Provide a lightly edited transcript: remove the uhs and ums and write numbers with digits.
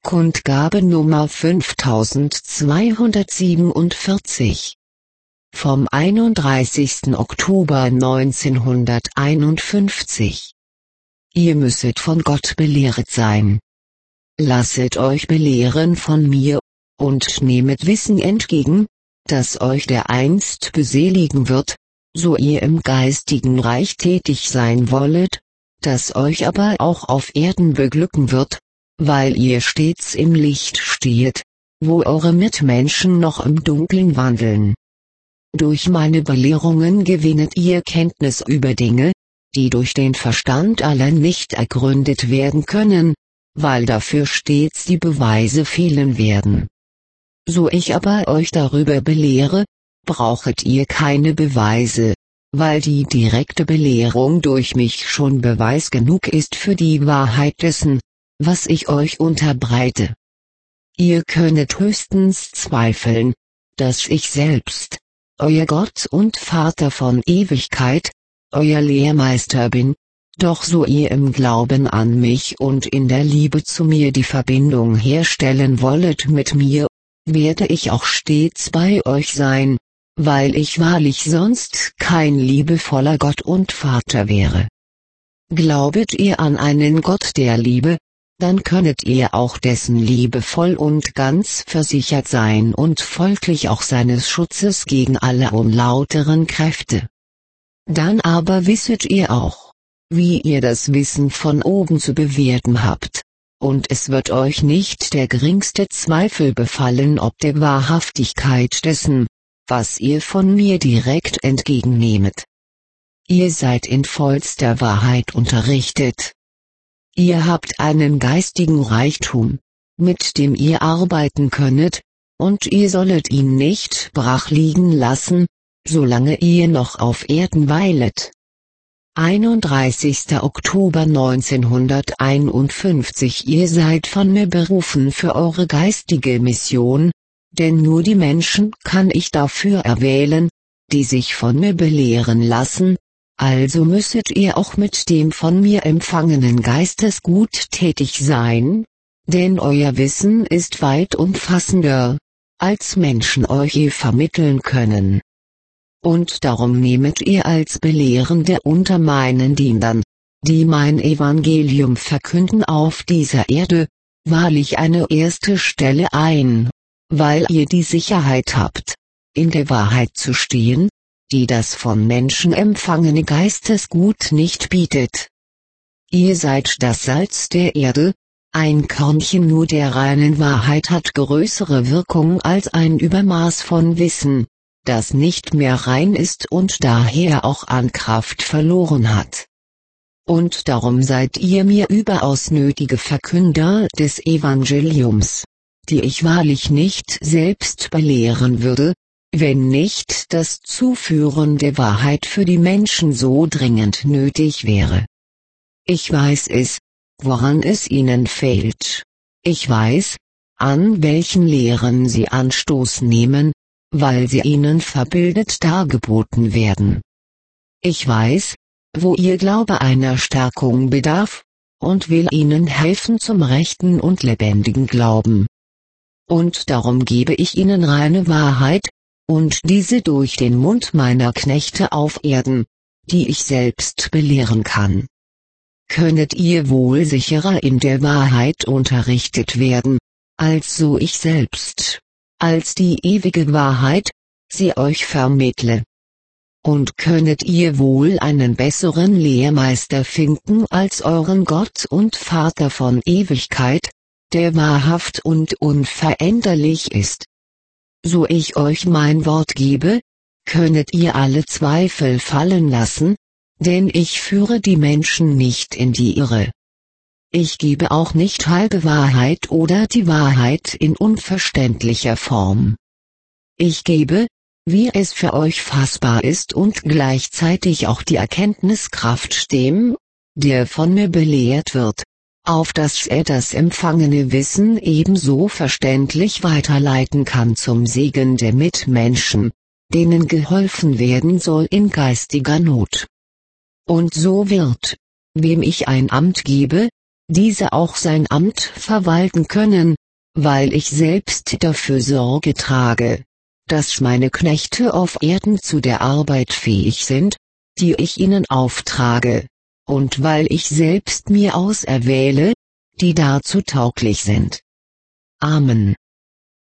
Kundgabe Nummer 5247 vom 31. Oktober 1951. Ihr müsset von Gott belehret sein. Lasset euch belehren von mir, und nehmet Wissen entgegen, das euch dereinst beseligen wird, so ihr im geistigen Reich tätig sein wollet, das euch aber auch auf Erden beglücken wird, weil ihr stets im Licht stehet, wo eure Mitmenschen noch im Dunkeln wandeln. Durch meine Belehrungen gewinnet ihr Kenntnis über Dinge, die durch den Verstand allein nicht ergründet werden können, weil dafür stets die Beweise fehlen werden. So ich aber euch darüber belehre, brauchet ihr keine Beweise, weil die direkte Belehrung durch mich schon Beweis genug ist für die Wahrheit dessen, was ich euch unterbreite. Ihr könnet höchstens zweifeln, dass ich selbst, euer Gott und Vater von Ewigkeit, euer Lehrmeister bin, doch so ihr im Glauben an mich und in der Liebe zu mir die Verbindung herstellen wollet mit mir, werde ich auch stets bei euch sein, weil ich wahrlich sonst kein liebevoller Gott und Vater wäre. Glaubet ihr an einen Gott der Liebe, dann könnet ihr auch dessen Liebe voll und ganz versichert sein und folglich auch seines Schutzes gegen alle unlauteren Kräfte. Dann aber wisset ihr auch, wie ihr das Wissen von oben zu bewerten habt, und es wird euch nicht der geringste Zweifel befallen ob der Wahrhaftigkeit dessen, was ihr von mir direkt entgegennehmet. Ihr seid in vollster Wahrheit unterrichtet. Ihr habt einen geistigen Reichtum, mit dem ihr arbeiten könnet, und ihr sollet ihn nicht brach liegen lassen, solange ihr noch auf Erden weilet. 31. Oktober 1951. Ihr seid von mir berufen für eure geistige Mission, denn nur die Menschen kann ich dafür erwählen, die sich von mir belehren lassen, also müsset ihr auch mit dem von mir empfangenen Geistesgut tätig sein, denn euer Wissen ist weit umfassender, als Menschen euch je vermitteln können. Und darum nehmet ihr als Belehrende unter meinen Dienern, die mein Evangelium verkünden auf dieser Erde, wahrlich eine erste Stelle ein, weil ihr die Sicherheit habt, in der Wahrheit zu stehen, die das von Menschen empfangene Geistesgut nicht bietet. Ihr seid das Salz der Erde, ein Körnchen nur der reinen Wahrheit hat größere Wirkung als ein Übermaß von Wissen, das nicht mehr rein ist und daher auch an Kraft verloren hat. Und darum seid ihr mir überaus nötige Verkünder des Evangeliums, die ich wahrlich nicht selbst belehren würde, wenn nicht das Zuführen der Wahrheit für die Menschen so dringend nötig wäre. Ich weiß es, woran es ihnen fehlt. Ich weiß, an welchen Lehren sie Anstoß nehmen, weil sie ihnen verbildet dargeboten werden. Ich weiß, wo ihr Glaube einer Stärkung bedarf, und will ihnen helfen zum rechten und lebendigen Glauben. Und darum gebe ich ihnen reine Wahrheit, und diese durch den Mund meiner Knechte auf Erden, die ich selbst belehren kann. Könnet ihr wohl sicherer in der Wahrheit unterrichtet werden, als so ich selbst, als die ewige Wahrheit, sie euch vermittle. Und könnet ihr wohl einen besseren Lehrmeister finden als euren Gott und Vater von Ewigkeit, der wahrhaft und unveränderlich ist. So ich euch mein Wort gebe, könnet ihr alle Zweifel fallen lassen, denn ich führe die Menschen nicht in die Irre. Ich gebe auch nicht halbe Wahrheit oder die Wahrheit in unverständlicher Form. Ich gebe, wie es für euch fassbar ist und gleichzeitig auch die Erkenntniskraft dem, der von mir belehrt wird, auf dass er das empfangene Wissen ebenso verständlich weiterleiten kann zum Segen der Mitmenschen, denen geholfen werden soll in geistiger Not. Und so wird, wem ich ein Amt gebe, diese auch sein Amt verwalten können, weil ich selbst dafür Sorge trage, dass meine Knechte auf Erden zu der Arbeit fähig sind, die ich ihnen auftrage, und weil ich selbst mir auserwähle, die dazu tauglich sind. Amen.